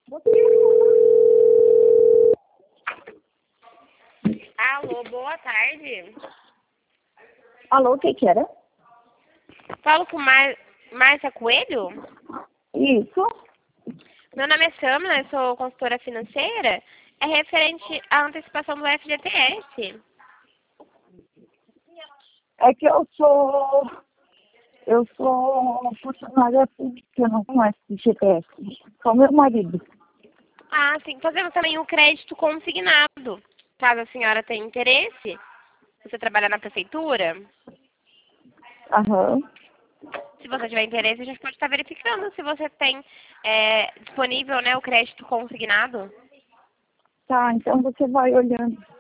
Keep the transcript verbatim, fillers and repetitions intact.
Alô, boa tarde. Alô, o que que era? Falo com Mar... Márcia Coelho? Isso. Meu nome é Samla, eu sou consultora financeira. É referente à antecipação do F G T S. É que eu sou... Eu sou funcionária pública, eu não conheço de G P S. Só meu marido. Ah, sim. Fazemos também o crédito consignado. Caso a senhora tenha interesse, você trabalha na prefeitura. Aham. Se você tiver interesse, a gente pode estar verificando se você tem é, disponível, né, o crédito consignado. Tá, então você vai olhando.